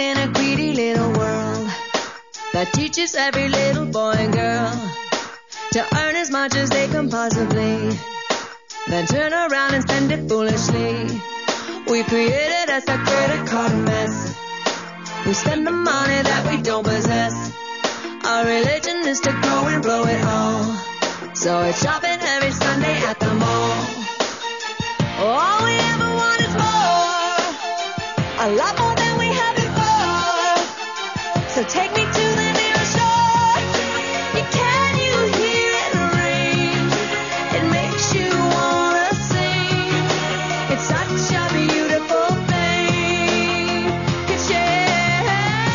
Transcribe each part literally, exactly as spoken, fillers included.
in a greedy little world that teaches every little boy and girl to earn as much as they can possibly, then turn around and spend it foolishly. We created us a credit card mess. We spend the money that we don't possess. Our religion is to go and blow it all. So it's shopping every Sunday at the mall. All we ever want is more, a lot more than we had before. So take me to the nearest shore. Can you hear it rain? It makes you wanna sing. It's such a beautiful thing. Can share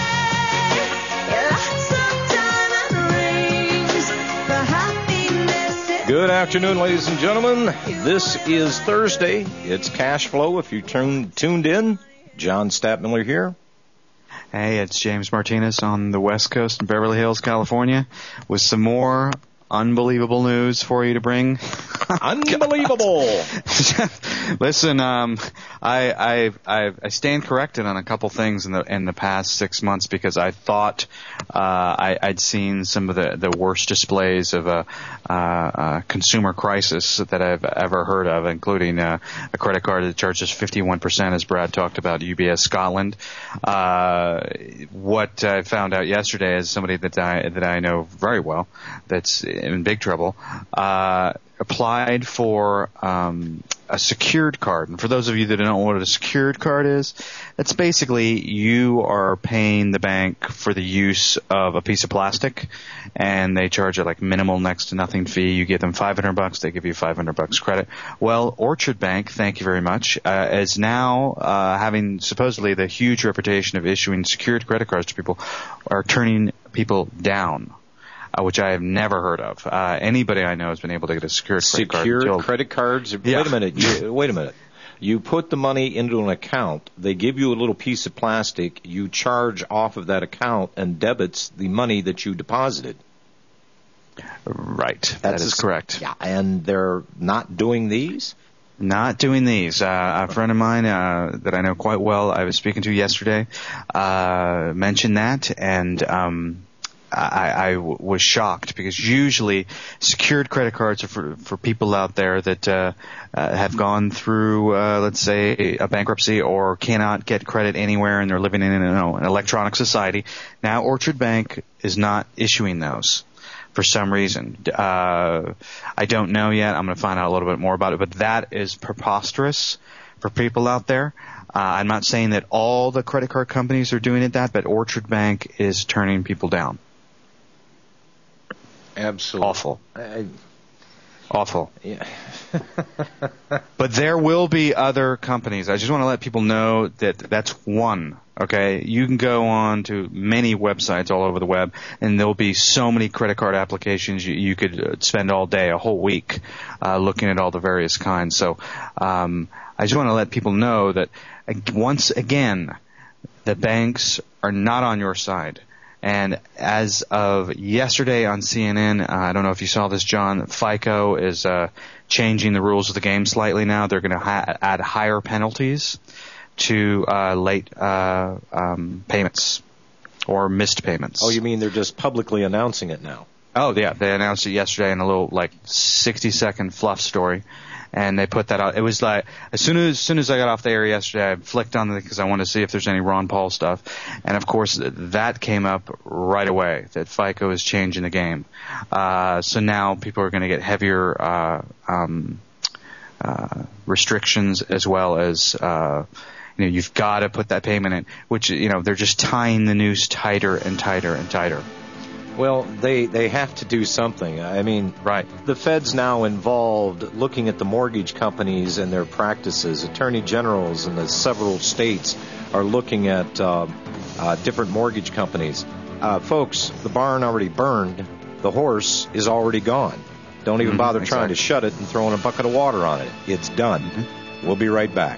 lots of diamond rings for happiness. Good afternoon, ladies and gentlemen. This is Thursday. It's Cash Flow. If you tuned tuned in, John Stadtmiller here. Hey, it's James Martinez on the West Coast in Beverly Hills, California, with some more unbelievable news for you to bring. Unbelievable. Listen, um, I, I I I stand corrected on a couple things in the in the past six months because I thought uh, I, I'd seen some of the, the worst displays of a, uh, a consumer crisis that I've ever heard of, including uh, a credit card that charges fifty-one percent, as Brad talked about, U B S Scotland. Uh, what I found out yesterday, as somebody that I that I know very well, that's in big trouble, uh, applied for um, a secured card. And for those of you that don't know what a secured card is, it's basically you are paying the bank for the use of a piece of plastic, and they charge a like minimal next to nothing fee. You give them five hundred bucks, they give you five hundred bucks credit. Well, Orchard Bank, thank you very much, uh, is now uh, having supposedly the huge reputation of issuing secured credit cards to people, are turning people down. Uh, which I have never heard of. Uh, anybody I know has been able to get a secured credit card. Secured credit cards? Yeah. Wait a minute. You, wait a minute. You put the money into an account. They give you a little piece of plastic. You charge off of that account and debits the money that you deposited. Right. That's that is correct. Yeah. And they're not doing these? Not doing these. Uh, a friend of mine uh, that I know quite well, I was speaking to yesterday, uh, mentioned that, and um I, I w- was shocked because usually secured credit cards are for, for people out there that uh, uh, have gone through, uh, let's say, a bankruptcy or cannot get credit anywhere and they're living in you know, an electronic society. Now Orchard Bank is not issuing those for some reason. Uh, I don't know yet. I'm going to find out a little bit more about it, but that is preposterous for people out there. Uh, I'm not saying that all the credit card companies are doing it that, but Orchard Bank is turning people down. Absolutely. Awful. I, Awful. yeah. But there will be other companies. I just want to let people know that that's one, okay? You can go on to many websites all over the web, and there will be so many credit card applications you, you could spend all day, a whole week, uh, looking at all the various kinds. So um, I just want to let people know that, once again, the banks are not on your side. And as of yesterday on C N N, uh, I don't know if you saw this, John, FICO is uh, changing the rules of the game slightly now. They're going to ha- add higher penalties to uh, late uh, um, payments or missed payments. Oh, you mean they're just publicly announcing it now? Oh, yeah. They announced it yesterday in a little, like, sixty-second fluff story. And they put that out. It was like, as soon as, as soon as I got off the air yesterday, I flicked on it because I wanted to see if there's any Ron Paul stuff. And of course, that came up right away, that FICO is changing the game. Uh, so now people are going to get heavier, uh, um, uh, restrictions as well as, uh, you know, you've got to put that payment in, which, you know, they're just tying the noose tighter and tighter and tighter. Well, they, they have to do something. I mean, right. The Fed's now involved looking at the mortgage companies and their practices. Attorney generals in the several states are looking at uh, uh, different mortgage companies. Uh, folks, the barn already burned. The horse is already gone. Don't even mm-hmm, bother exactly. trying to shut it and throwing a bucket of water on it. It's done. Mm-hmm. We'll be right back.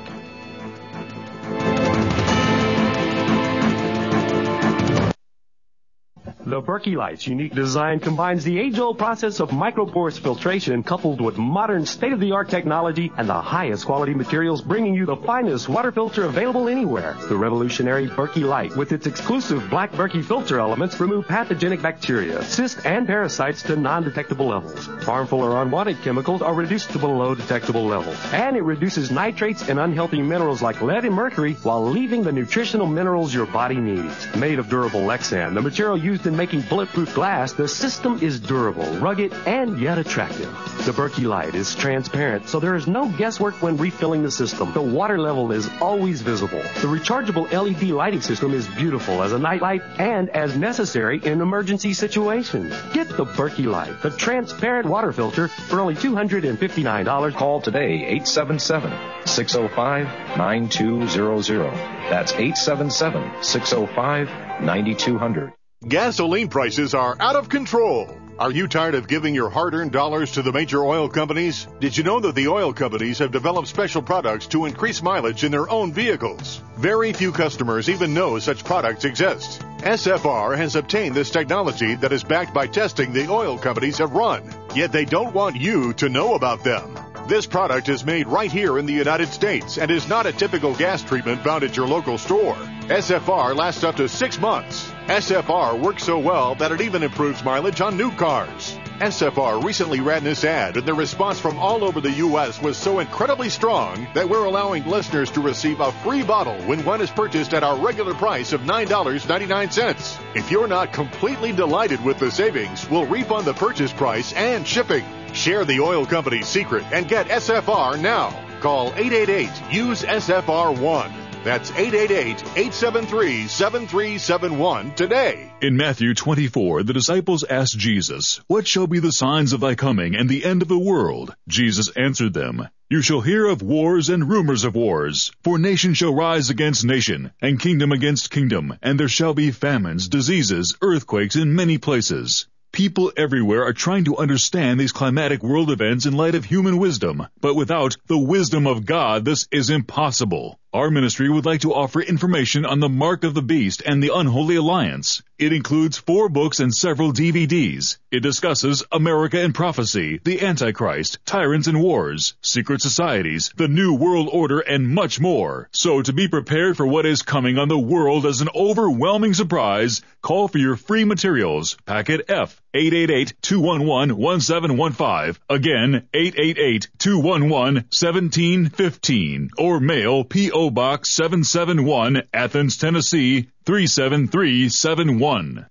The Berkey Light's unique design combines the age-old process of microporous filtration coupled with modern state-of-the-art technology and the highest quality materials, bringing you the finest water filter available anywhere. The revolutionary Berkey Light, with its exclusive black Berkey filter elements, remove pathogenic bacteria, cysts, and parasites to non-detectable levels. Harmful or unwanted chemicals are reduced to below detectable levels. And it reduces nitrates and unhealthy minerals like lead and mercury while leaving the nutritional minerals your body needs. Made of durable Lexan, the material used in making bulletproof glass, the system is durable, rugged, and yet attractive. The Berkey Light is transparent, so there is no guesswork when refilling the system. The water level is always visible. The rechargeable L E D lighting system is beautiful as a night light and as necessary in emergency situations. Get the Berkey Light, the transparent water filter, for only two hundred fifty-nine dollars. Call today, eight seven seven, six oh five, nine two zero zero. That's eight seven seven, six oh five, nine two zero zero. Gasoline prices are out of control. Are you tired of giving your hard-earned dollars to the major oil companies? Did you know that the oil companies have developed special products to increase mileage in their own vehicles? Very few customers even know such products exist. S F R has obtained this technology that is backed by testing the oil companies have run, yet they don't want you to know about them. This product is made right here in the United States and is not a typical gas treatment found at your local store. S F R lasts up to six months. S F R works so well that it even improves mileage on new cars. S F R recently ran this ad, and the response from all over the U S was so incredibly strong that we're allowing listeners to receive a free bottle when one is purchased at our regular price of nine dollars and ninety-nine cents. If you're not completely delighted with the savings, we'll refund the purchase price and shipping. Share the oil company's secret and get S F R now. Call eight eight eight, use S F R one. That's eight eight eight, eight seven three, seven three seven one today. In Matthew twenty-four, the disciples asked Jesus, "What shall be the signs of thy coming and the end of the world?" Jesus answered them, "You shall hear of wars and rumors of wars. For nation shall rise against nation, and kingdom against kingdom, and there shall be famines, diseases, earthquakes in many places." People everywhere are trying to understand these climatic world events in light of human wisdom, but without the wisdom of God, this is impossible. Our ministry would like to offer information on the Mark of the Beast and the Unholy Alliance. It includes four books and several D V Ds. It discusses America and prophecy, the Antichrist, tyrants and wars, secret societies, the New World Order, and much more. So to be prepared for what is coming on the world as an overwhelming surprise, call for your free materials. Packet F, eight eight eight, two one one, one seven one five. Again, eight eight eight, two one one, one seven one five. Or mail P O Box seven seven one, Athens, Tennessee, three seven three seven one.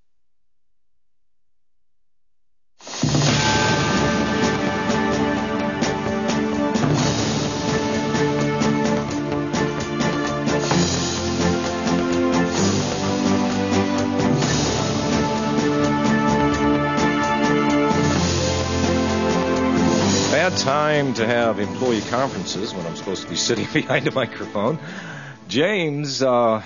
Bad time to have employee conferences when I'm supposed to be sitting behind a microphone. James, uh...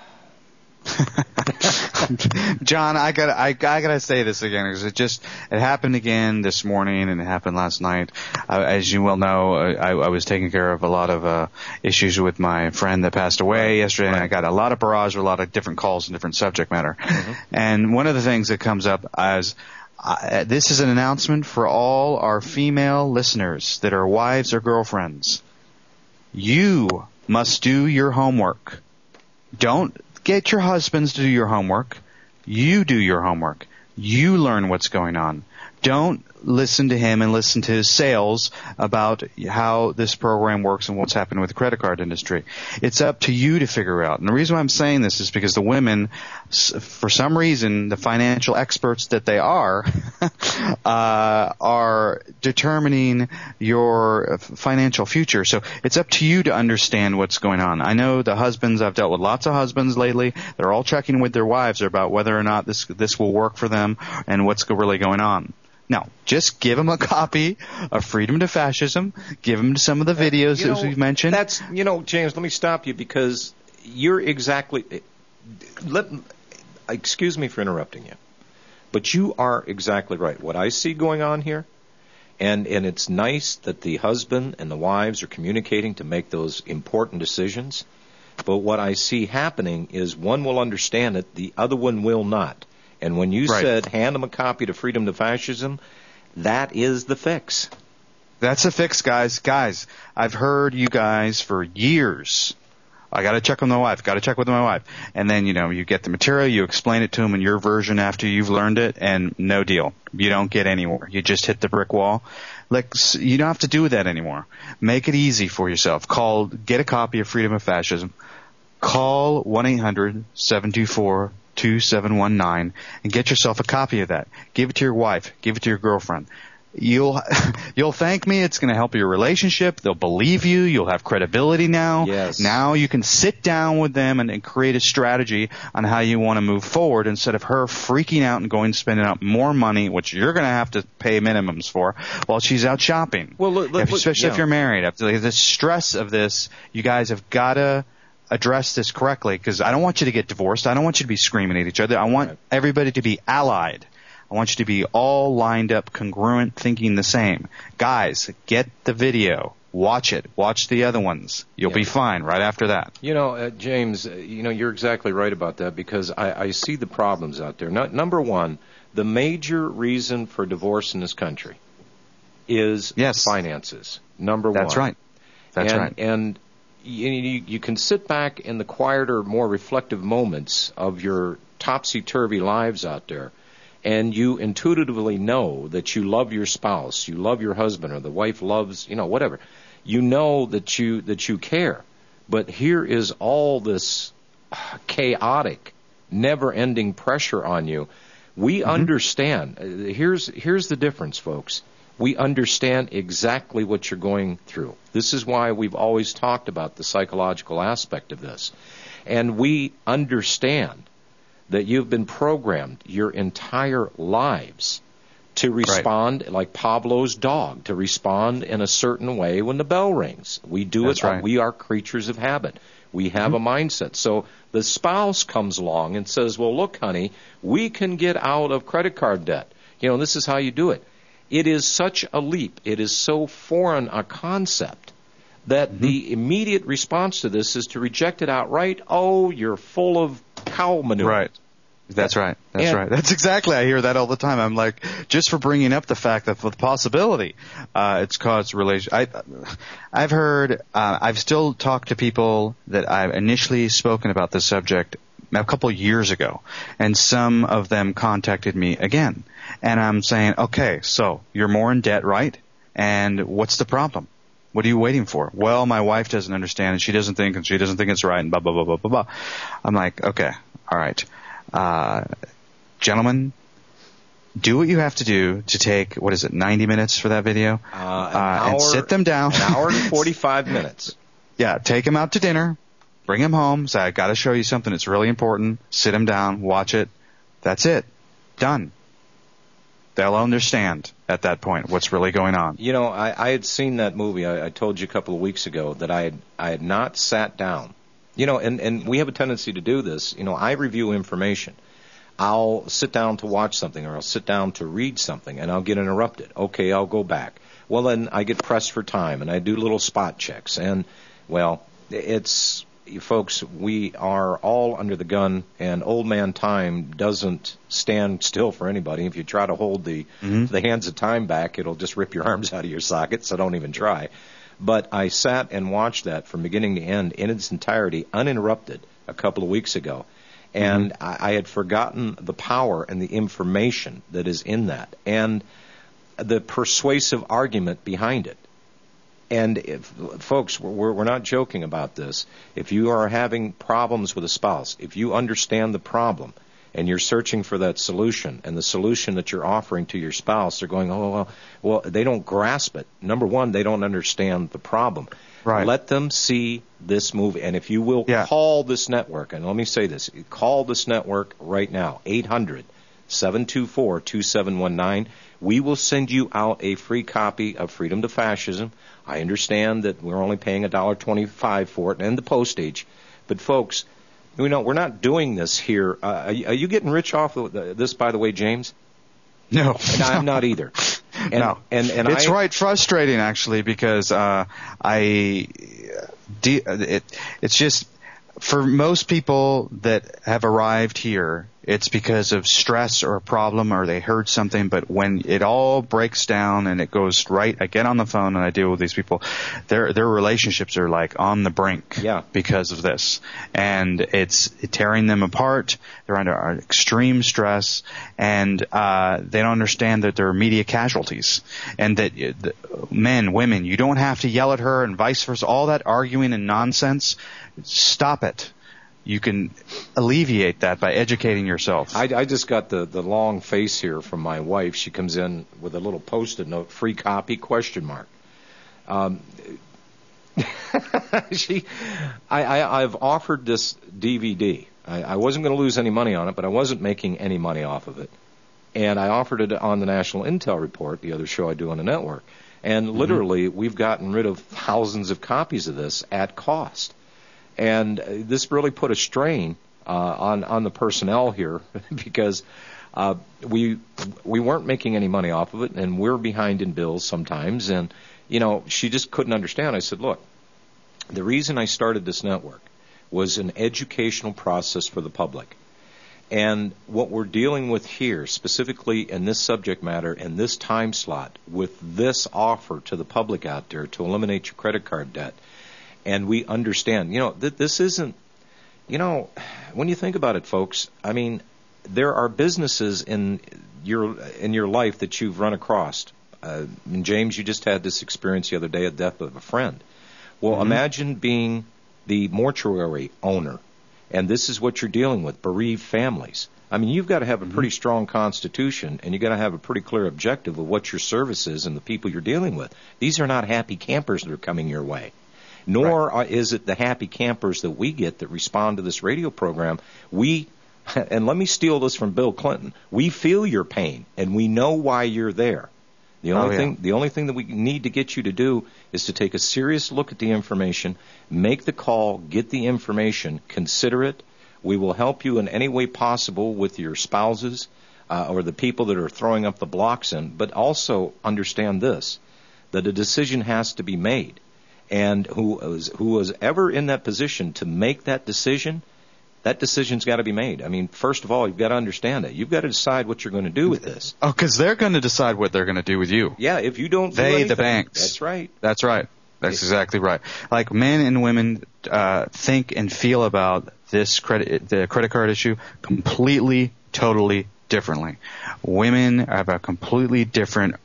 John, I got I, I gotta say this again because it just it happened again this morning and it happened last night. Uh, as you well know, I, I was taking care of a lot of uh, issues with my friend that passed away yesterday, right. And I got a lot of barrage, a lot of different calls and different subject matter. Mm-hmm. And one of the things that comes up as Uh, this is an announcement for all our female listeners that are wives or girlfriends. You must do your homework. Don't get your husbands to do your homework. You do your homework. You learn what's going on. Don't listen to him and listen to his sales about how this program works and what's happening with the credit card industry. It's up to you to figure out. And the reason why I'm saying this is because the women, for some reason, the financial experts that they are, uh, are determining your financial future. So it's up to you to understand what's going on. I know the husbands, I've dealt with lots of husbands lately. They're all checking with their wives about whether or not this, this will work for them and what's really going on. Now, just give them a copy of Freedom to Fascism. Give them some of the videos you know, that we've mentioned. That's, you know, James, let me stop you because you're exactly, let, excuse me for interrupting you, but you are exactly right. What I see going on here, and, and it's nice that the husband and the wives are communicating to make those important decisions, but what I see happening is one will understand it, the other one will not. And when you Right. said hand them a copy to Freedom to Fascism, that is the fix. That's a fix, guys. Guys, I've heard you guys for years. I got to check with my wife. Got to check with my wife. And then, you know, you get the material, you explain it to them in your version after you've learned it, and no deal. You don't get anywhere. You just hit the brick wall. Like, you don't have to do that anymore. Make it easy for yourself. Call, get a copy of Freedom of Fascism. Call one eight hundred seven two four two seven one nine and get yourself a copy of that. Give it to your wife. Give it to your girlfriend. You'll you'll thank me. It's going to help your relationship. They'll believe you. You'll have credibility now. Yes. Now you can sit down with them and, and create a strategy on how you want to move forward instead of her freaking out and going and spending out more money, which you're going to have to pay minimums for, while she's out shopping. Well, look, look, if, especially yeah. if you're married. After the stress of this, you guys have got to address this correctly, because I don't want you to get divorced. I don't want you to be screaming at each other. I want Right. everybody to be allied. I want you to be all lined up, congruent, thinking the same. Guys, get the video. Watch it. Watch the other ones. You'll Yeah. be fine right after that. You know, uh, James, uh, you know, you're exactly right about that, because I, I see the problems out there. No, number one, the major reason for divorce in this country is Yes. finances. Number one. That's right. That's and, right. And you, you, you can sit back in the quieter, more reflective moments of your topsy-turvy lives out there, and you intuitively know that you love your spouse, you love your husband, or the wife loves, you know, whatever. You know that you that you care. But here is all this chaotic, never-ending pressure on you. We mm-hmm. understand. Here's here's the difference, folks. We understand exactly what you're going through. This is why we've always talked about the psychological aspect of this. And we understand that you've been programmed your entire lives to respond right. like Pablo's dog, to respond in a certain way when the bell rings. We do That's it. Right. We are creatures of habit. We have mm-hmm. a mindset. So the spouse comes along and says, well, look, honey, we can get out of credit card debt. You know, this is how you do it. It is such a leap. It is so foreign a concept that mm-hmm. the immediate response to this is to reject it outright. Oh, you're full of cow manure. Right. That's right. That's and, right. That's exactly. I hear that all the time. I'm like, just for bringing up the fact that for the possibility, uh, it's caused relation. I, I've heard. Uh, I've still talked to people that I've initially spoken about this subject a couple of years ago, and some of them contacted me again, and I'm saying, okay, so you're more in debt, right? And what's the problem? What are you waiting for? Well, my wife doesn't understand, and she doesn't think, and she doesn't think it's right, and blah blah blah blah blah blah. I'm like, okay, all right. Uh, gentlemen, do what you have to do to take, what is it, ninety minutes for that video? Uh, an uh, hour, and sit them down. An hour and forty-five minutes. Yeah, take them out to dinner, bring them home, say, I got to show you something that's really important, sit them down, watch it. That's it. Done. They'll understand at that point what's really going on. You know, I, I had seen that movie. I, I told you a couple of weeks ago that I had, I had not sat down. You know, and, and we have a tendency to do this. You know, I review information. I'll sit down to watch something, or I'll sit down to read something, and I'll get interrupted. Okay, I'll go back. Well, then I get pressed for time, and I do little spot checks. And, well, it's, folks, we are all under the gun, and old man time doesn't stand still for anybody. If you try to hold the, mm-hmm. the hands of time back, it'll just rip your arms out of your socket, so don't even try. But I sat and watched that from beginning to end in its entirety, uninterrupted, a couple of weeks ago. And mm-hmm. I, I had forgotten the power and the information that is in that, and the persuasive argument behind it. And if, folks, we're, we're not joking about this. If you are having problems with a spouse, if you understand the problem, and you're searching for that solution, and the solution that you're offering to your spouse, they're going, oh, well, well, they don't grasp it. Number one, they don't understand the problem. Right. Let them see this movie. And if you will yeah. call this network, and let me say this, call this network right now, eight hundred seven two four two seven one nine. We will send you out a free copy of Freedom to Fascism. I understand that we're only paying one dollar twenty-five for it and the postage. But, folks, you know, we're not doing this here. Uh, are, you, are you getting rich off of this, by the way, James? No. And I'm not either. And, no. And, and it's I, right frustrating, actually, because uh, I, de- it, it's just, for most people that have arrived here it's because of stress or a problem or they heard something. But when it all breaks down and it goes right, I get on the phone and I deal with these people, their their relationships are like on the brink yeah. because of this. And it's tearing them apart. They're under extreme stress, and uh, they don't understand that they're media casualties. And that uh, men, women, you don't have to yell at her and vice versa. All that arguing and nonsense, stop it. You can alleviate that by educating yourself. I, I just got the, the long face here from my wife. She comes in with a little Post-it note, free copy, question mark. Um, she, I, I, I've offered this D V D. I, I wasn't going to lose any money on it, but I wasn't making any money off of it. And I offered it on the National Intel Report, the other show I do on the network. And literally, mm-hmm. we've gotten rid of thousands of copies of this at cost. And this really put a strain uh, on on the personnel here because uh, we we weren't making any money off of it, and we're behind in bills sometimes. And you know, she just couldn't understand. I said, look, the reason I started this network was an educational process for the public. And what we're dealing with here, specifically in this subject matter and this time slot, with this offer to the public out there to eliminate your credit card debt. And we understand, you know, that this isn't, you know, when you think about it, folks, I mean, there are businesses in your in your life that you've run across. Uh, and James, you just had this experience the other day, a death of a friend. Well, mm-hmm. imagine being the mortuary owner, and this is what you're dealing with, bereaved families. I mean, you've got to have a pretty strong constitution, and you've got to have a pretty clear objective of what your service is and the people you're dealing with. These are not happy campers that are coming your way. Nor right. is it the happy campers that we get that respond to this radio program. We, and let me steal this from Bill Clinton, we feel your pain, and we know why you're there. The only oh, yeah. thing, the only thing that we need to get you to do is to take a serious look at the information, make the call, get the information, consider it. We will help you in any way possible with your spouses uh, or the people that are throwing up the blocks in, but also understand this, that a decision has to be made. And who was, who was ever in that position to make that decision, that decision's got to be made. I mean, first of all, you've got to understand it. You've got to decide what you're going to do with this. Oh, because they're going to decide what they're going to do with you. Yeah, if you don't do They, anything, the banks. That's right. That's right. That's exactly right. Like men and women uh, think and feel about this credit, the credit card issue completely, totally differently. Women have a completely different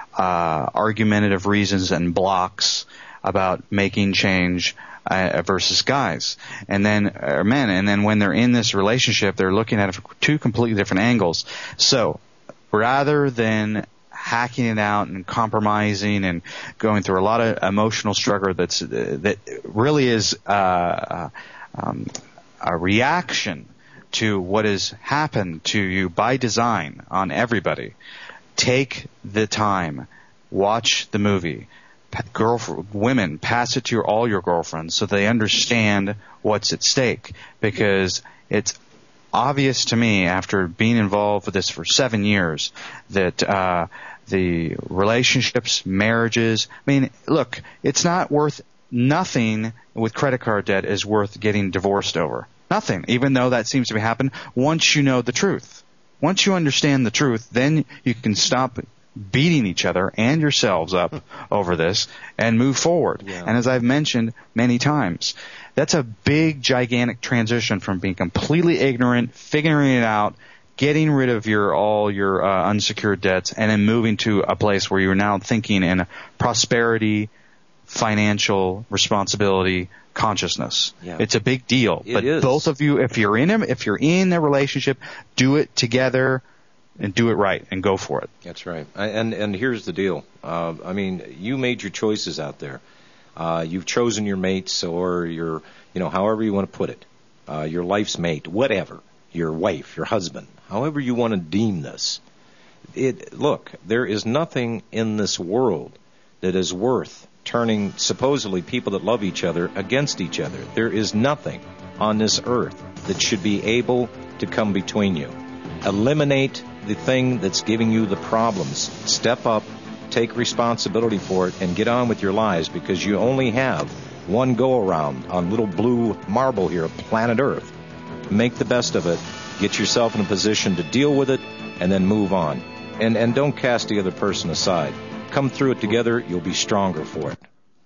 uh, argumentative reasons and blocks about making change uh, versus guys, and then or men, and then when they're in this relationship, they're looking at it from two completely different angles. So, rather than hacking it out and compromising and going through a lot of emotional struggle, that's uh, that really is uh, um, a reaction to what has happened to you by design on everybody. Take the time, watch the movie. Girlfriend, women, pass it to your, all your girlfriends so they understand what's at stake, because it's obvious to me after being involved with this for seven years that uh, the relationships, marriages, I mean, look, it's not worth nothing with credit card debt is worth getting divorced over. Nothing, even though that seems to be happening once you know the truth. Once you understand the truth, then you can stop beating each other and yourselves up over this and move forward. Yeah. And as I've mentioned many times, that's a big, gigantic transition from being completely ignorant, figuring it out, getting rid of your all your uh, unsecured debts, and then moving to a place where you're now thinking in prosperity, financial responsibility, consciousness. Yeah. It's a big deal. It but is. Both of you, if you're in a, if you're in a relationship, do it together. And do it right and go for it. That's right. And and here's the deal. Uh, I mean, you made your choices out there. Uh, you've chosen your mates or your, you know, however you want to put it, uh, your life's mate, whatever, your wife, your husband, however you want to deem this. It look, there is nothing in this world that is worth turning supposedly people that love each other against each other. There is nothing on this earth that should be able to come between you. Eliminate the thing that's giving you the problems. Step up, take responsibility for it, and get on with your lives, because you only have one go-around on little blue marble here, planet Earth. Make the best of it. Get yourself in a position to deal with it and then move on. And, and don't cast the other person aside. Come through it together. You'll be stronger for it.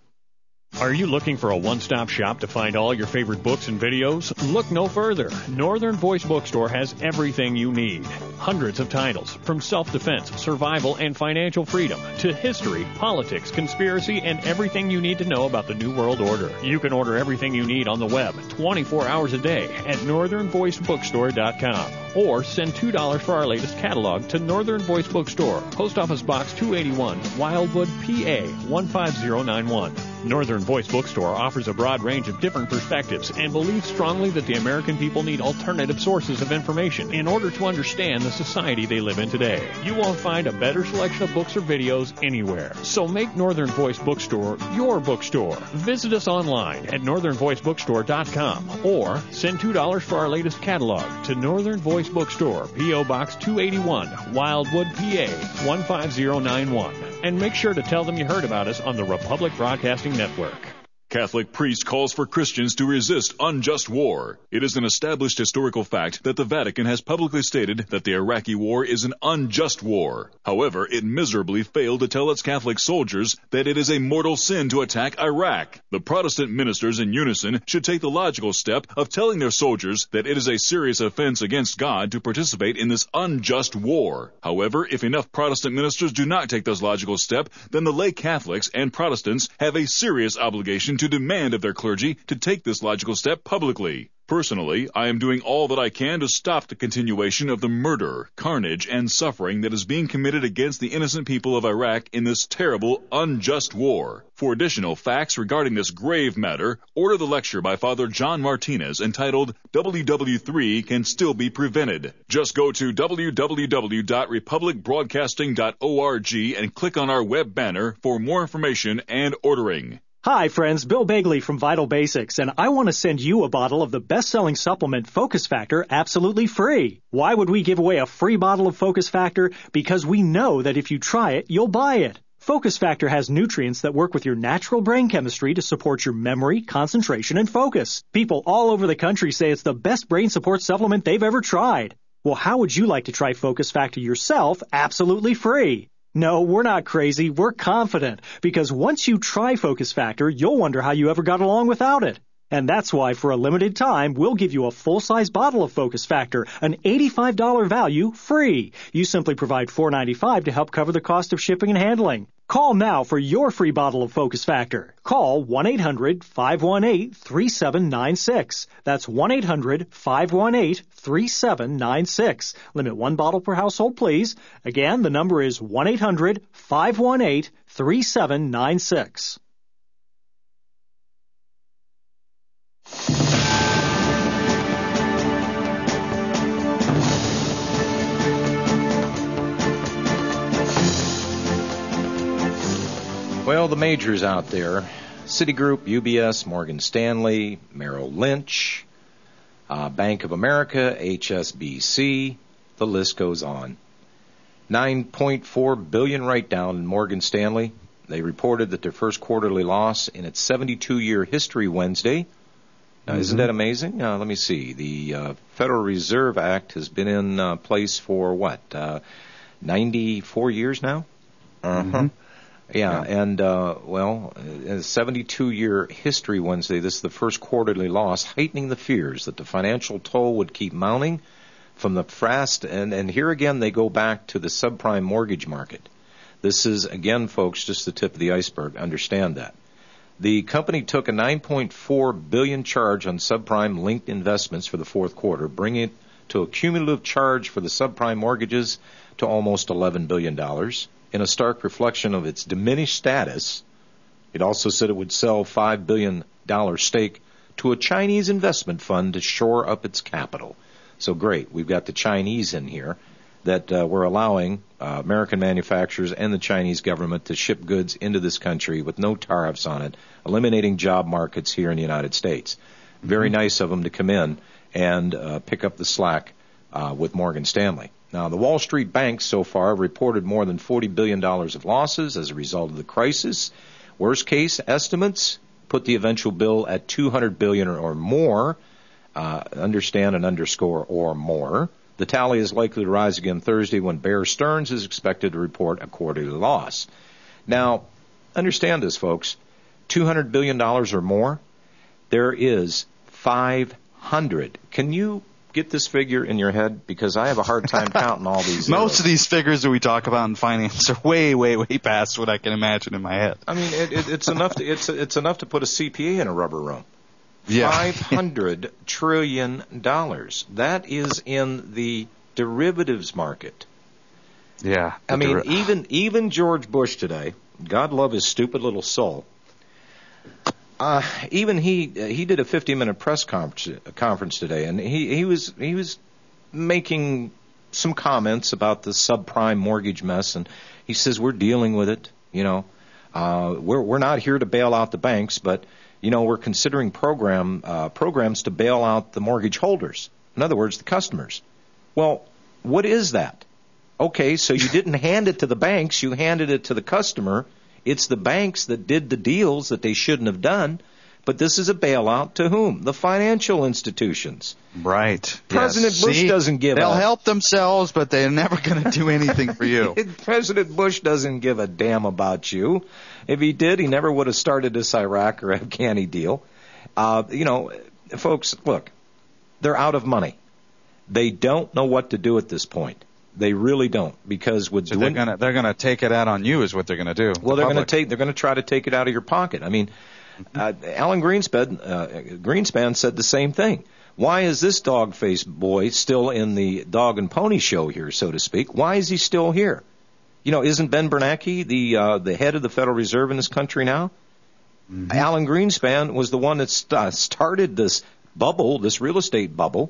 Are you looking for a one-stop shop to find all your favorite books and videos? Look no further. Northern Voice Bookstore has everything you need. Hundreds of titles, from self-defense, survival, and financial freedom, to history, politics, conspiracy, and everything you need to know about the New World Order. You can order everything you need on the web, twenty-four hours a day, at northern voice bookstore dot com. Or send two dollars for our latest catalog to Northern Voice Bookstore, Post Office Box two eighty-one, Wildwood, P A one five zero nine one. Northern Voice Bookstore offers a broad range of different perspectives and believes strongly that the American people need alternative sources of information in order to understand the society they live in today. You won't find a better selection of books or videos anywhere. So make Northern Voice Bookstore your bookstore. Visit us online at northern voice bookstore dot com or send two dollars for our latest catalog to Northern Voice Bookstore, P O Box two eighty-one, Wildwood, P A one five zero nine one. And make sure to tell them you heard about us on the Republic Broadcasting Network. Catholic priest calls for Christians to resist unjust war. It is an established historical fact that the Vatican has publicly stated that the Iraqi war is an unjust war. However, it miserably failed to tell its Catholic soldiers that it is a mortal sin to attack Iraq. The Protestant ministers in unison should take the logical step of telling their soldiers that it is a serious offense against God to participate in this unjust war. However, if enough Protestant ministers do not take this logical step, then the lay Catholics and Protestants have a serious obligation to demand of their clergy to take this logical step publicly. Personally, I am doing all that I can to stop the continuation of the murder, carnage, and suffering that is being committed against the innocent people of Iraq in this terrible, unjust war. For additional facts regarding this grave matter, order the lecture by Father John Martinez entitled W W three Can Still Be Prevented. Just go to w w w dot republic broadcasting dot org and click on our web banner for more information and ordering. Hi, friends. Bill Bagley from Vital Basics, and I want to send you a bottle of the best-selling supplement Focus Factor absolutely free. Why would we give away a free bottle of Focus Factor? Because we know that if you try it, you'll buy it. Focus Factor has nutrients that work with your natural brain chemistry to support your memory, concentration, and focus. People all over the country say it's the best brain support supplement they've ever tried. Well, how would you like to try Focus Factor yourself absolutely free? No, we're not crazy. We're confident. Because once you try Focus Factor, you'll wonder how you ever got along without it. And that's why, for a limited time, we'll give you a full-size bottle of Focus Factor, an eighty-five dollars value, free. You simply provide four dollars and ninety-five cents to help cover the cost of shipping and handling. Call now for your free bottle of Focus Factor. Call one eight hundred five one eight three seven nine six. That's one eight hundred five one eight three seven nine six. Limit one bottle per household, please. Again, the number is one eight hundred five one eight three seven nine six. Well, the majors out there, Citigroup, U B S, Morgan Stanley, Merrill Lynch, uh, Bank of America, H S B C, the list goes on. nine point four billion dollars write-down in Morgan Stanley. They reported that their first quarterly loss in its seventy-two year history Wednesday. Now, mm-hmm. Isn't that amazing? Uh, let me see. The uh, Federal Reserve Act has been in uh, place for, what, uh, ninety-four years now? Uh-huh. Mm-hmm. Yeah, yeah, and, uh, well, a seventy-two year history Wednesday, this is the first quarterly loss, heightening the fears that the financial toll would keep mounting from the fast, and, and here again they go back to the subprime mortgage market. This is, again, folks, just the tip of the iceberg. Understand that. The company took a nine point four billion dollars charge on subprime-linked investments for the fourth quarter, bringing it to a cumulative charge for the subprime mortgages to almost eleven billion dollars. In a stark reflection of its diminished status, it also said it would sell five billion dollars stake to a Chinese investment fund to shore up its capital. So great, we've got the Chinese in here that uh, we're allowing uh, American manufacturers and the Chinese government to ship goods into this country with no tariffs on it, eliminating job markets here in the United States. Very mm-hmm. nice of them to come in and uh, pick up the slack uh, with Morgan Stanley. Now, the Wall Street banks so far have reported more than forty billion dollars of losses as a result of the crisis. Worst case estimates put the eventual bill at two hundred billion dollars or more. Uh, understand and underscore or more. The tally is likely to rise again Thursday when Bear Stearns is expected to report a quarterly loss. Now, understand this, folks. two hundred billion dollars or more, there is five hundred. Can you get this figure in your head? Because I have a hard time counting all these. Most of these figures that we talk about in finance are way, way, way past what I can imagine in my head. I mean, it, it, it's enough to it's it's enough to put a C P A in a rubber room. Yeah. five hundred trillion dollars. That is in the derivatives market. Yeah. I mean, deri- even even George Bush today, God love his stupid little soul, uh, even he he did a fifty-minute press conference, conference today, and he, he was he was making some comments about the subprime mortgage mess, and he says we're dealing with it. You know, uh, we're we're not here to bail out the banks, but you know, we're considering program uh, programs to bail out the mortgage holders. In other words, the customers. Well, what is that? Okay, so you didn't hand it to the banks, you handed it to the customer. It's the banks that did the deals that they shouldn't have done. But this is a bailout to whom? The financial institutions. Right. President yes. Bush See, doesn't give they'll a... They'll help themselves, but they're never going to do anything for you. President Bush doesn't give a damn about you. If he did, he never would have started this Iraq or Afghani deal. Uh, you know, folks, look, they're out of money. They don't know what to do at this point. They really don't, because with so doing, they're going to they're going to take it out on you is what they're going to do. Well, the they're going to public. take they're going to try to take it out of your pocket. I mean, uh, Alan Greenspan uh, Greenspan said the same thing. Why is this dog-faced boy still in the dog and pony show here, so to speak? Why is he still here? You know, isn't Ben Bernanke the uh, the head of the Federal Reserve in this country now? Mm-hmm. Alan Greenspan was the one that st- started this bubble, this real estate bubble.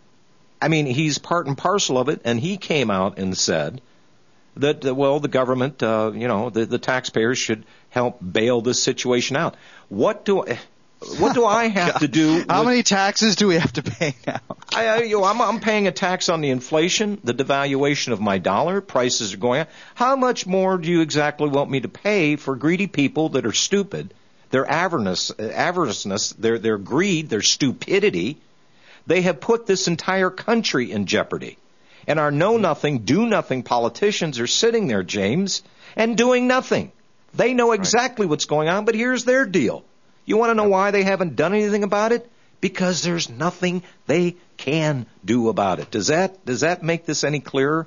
I mean, he's part and parcel of it, and he came out and said that, uh, well, the government, uh, you know, the, the taxpayers should help bail this situation out. What do I, what do I have to do? How with, many taxes do we have to pay now? I, I, you know, I'm, I'm paying a tax on the inflation, the devaluation of my dollar. Prices are going up. How much more do you exactly want me to pay for greedy people that are stupid? Their avarice, avariceness, their their greed, their stupidity. They have put this entire country in jeopardy. And our know-nothing, do-nothing politicians are sitting there, James, and doing nothing. They know exactly right. what's going on, but here's their deal. You want to know why they haven't done anything about it? Because there's nothing they can do about it. Does that does that make this any clearer?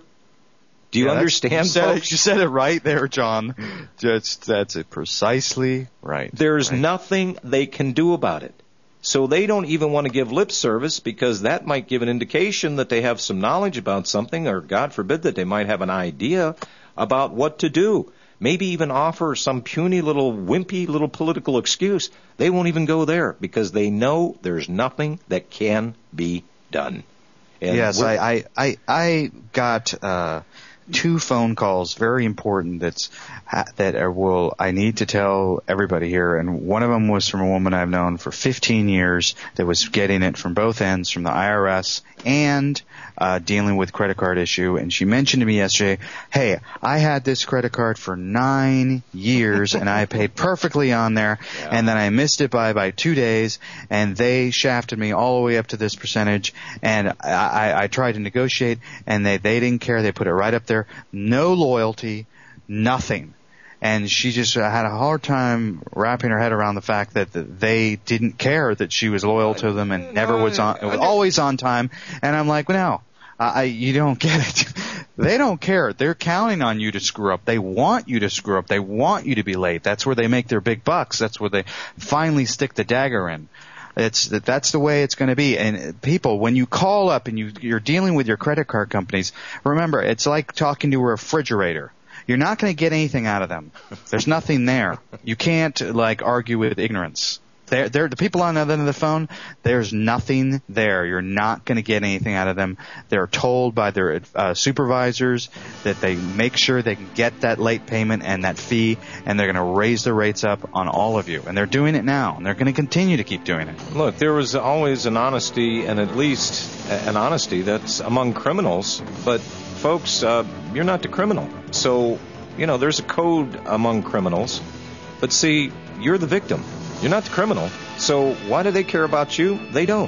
Do you yeah, understand, you said, folks? It, you said it right there, John. Just, that's it precisely right. There's right. nothing they can do about it. So they don't even want to give lip service, because that might give an indication that they have some knowledge about something, or God forbid that they might have an idea about what to do. Maybe even offer some puny little wimpy little political excuse. They won't even go there, because they know there's nothing that can be done. And yes, I, I, I, I got uh, two phone calls, very important, that's that are, will I need to tell everybody here. And one of them was from a woman I've known for fifteen years that was getting it from both ends, from the I R S and uh, dealing with credit card issue. And she mentioned to me yesterday, hey, I had this credit card for nine years and I paid perfectly on there, yeah. and then I missed it by by two days, and they shafted me all the way up to this percentage, and I, I, I tried to negotiate, and they, they didn't care. They put it right up there. No loyalty, nothing. And she just had a hard time wrapping her head around the fact that they didn't care that she was loyal to them and never was on, was always on time. And I'm like, well, no, I, you don't get it. They don't care. They're counting on you to screw up. They want you to screw up. They want you to be late. That's where they make their big bucks. That's where they finally stick the dagger in. It's that's the way it's going to be. And people, when you call up and you, you're dealing with your credit card companies, remember, it's like talking to a refrigerator. You're not going to get anything out of them. There's nothing there. You can't, like, argue with ignorance. They're, they're, the people on the other end of the phone, there's nothing there. You're not going to get anything out of them. They're told by their uh, supervisors that they make sure they can get that late payment and that fee, and they're going to raise the rates up on all of you. And they're doing it now, and they're going to continue to keep doing it. Look, there was always an honesty, and at least an honesty that's among criminals, but folks, uh, you're not the criminal. So, you know, there's a code among criminals. But see, you're the victim. You're not the criminal. So why do they care about you? They don't.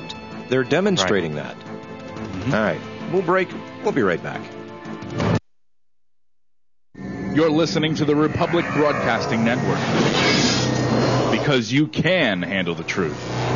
They're demonstrating Right. that. Mm-hmm. All right. We'll break. We'll be right back. You're listening to the Republic Broadcasting Network, because you can handle the truth.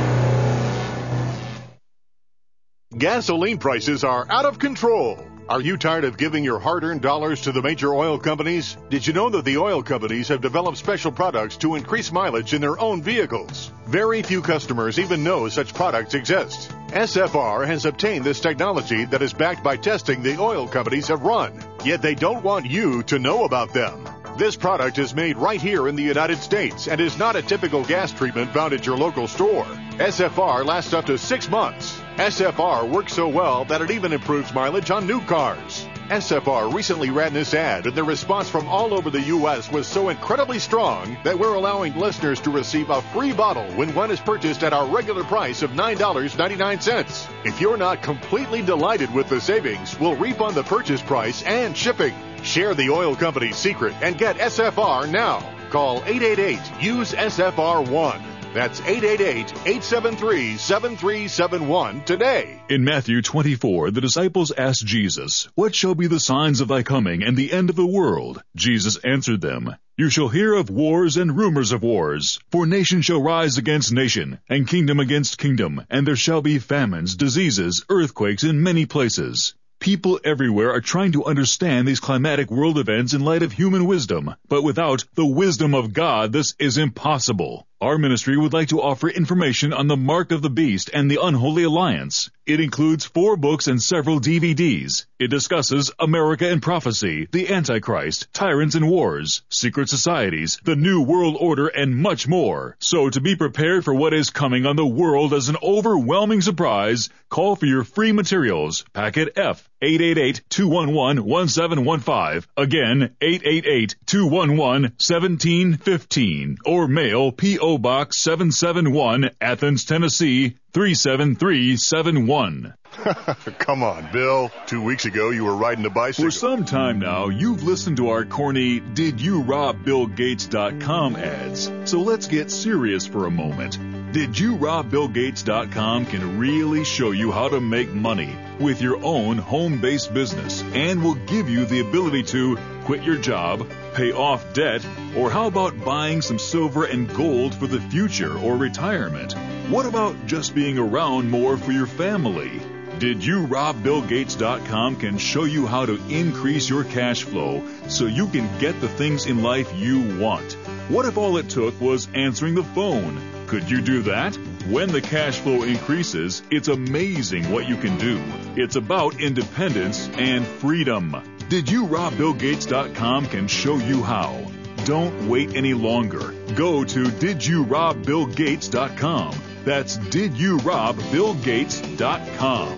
Gasoline prices are out of control. Are you tired of giving your hard-earned dollars to the major oil companies? Did you know that the oil companies have developed special products to increase mileage in their own vehicles? Very few customers even know such products exist. S F R has obtained this technology that is backed by testing the oil companies have run, yet they don't want you to know about them. This product is made right here in the United States and is not a typical gas treatment found at your local store. S F R lasts up to six months. S F R works so well that it even improves mileage on new cars. S F R recently ran this ad, and the response from all over the U S was so incredibly strong that we're allowing listeners to receive a free bottle when one is purchased at our regular price of nine dollars and ninety-nine cents. If you're not completely delighted with the savings, we'll refund the purchase price and shipping. Share the oil company's secret and get S F R now. Call eight eight eight, use S F R one. That's eight eight eight, eight seven three, seven three seven one today. In Matthew twenty-four, the disciples asked Jesus, "What shall be the signs of thy coming and the end of the world?" Jesus answered them, "You shall hear of wars and rumors of wars. For nation shall rise against nation, and kingdom against kingdom, and there shall be famines, diseases, earthquakes in many places." People everywhere are trying to understand these climatic world events in light of human wisdom, but without the wisdom of God, this is impossible. Our ministry would like to offer information on the Mark of the Beast and the Unholy Alliance. It includes four books and several D V Ds. It discusses America and prophecy, the Antichrist, tyrants and wars, secret societies, the New World Order, and much more. So to be prepared for what is coming on the world as an overwhelming surprise, call for your free materials. Packet F, eight eight eight, two one one, one seven one five. Again, eight eight eight, two one one, one seven one five. Or mail P O Box seven seven one, Athens, Tennessee, three seven three seven one. Come on, Bill. Two weeks ago, you were riding a bicycle. For some time now, you've listened to our corny Did You Rob Bill Gates dot com ads. So let's get serious for a moment. Did You Rob Bill Gates dot com can really show you how to make money with your own home-based business and will give you the ability to quit your job, pay off debt, or how about buying some silver and gold for the future or retirement? What about just being around more for your family? Did You Rob Bill Gates dot com can show you how to increase your cash flow so you can get the things in life you want. What if all it took was answering the phone? Could you do that? When the cash flow increases, it's amazing what you can do. It's about independence and freedom. Did You Rob Bill Gates dot com can show you how. Don't wait any longer. Go to Did You Rob Bill Gates dot com. That's Did You Rob Bill Gates dot com.